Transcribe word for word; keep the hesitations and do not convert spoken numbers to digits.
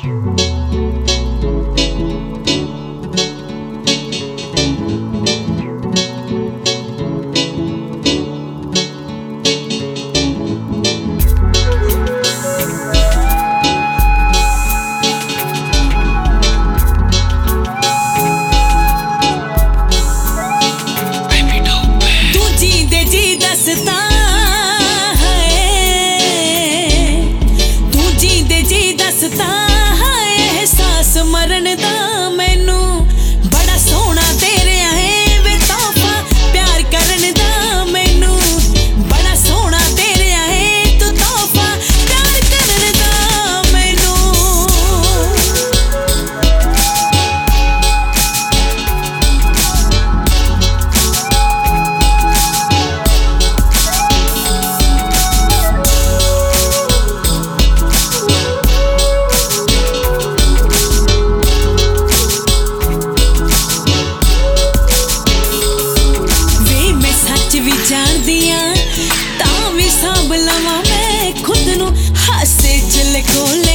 मरण दा मैनू बड़ा सोहना तेरे है वे तोहफा प्यार करन दा मैनू बड़ा सोहना तेरे है तू तोहफा प्यार करन दा मैनू। जानदियां तां भी सांभ लवां मैं खुद नू हासे च लकोल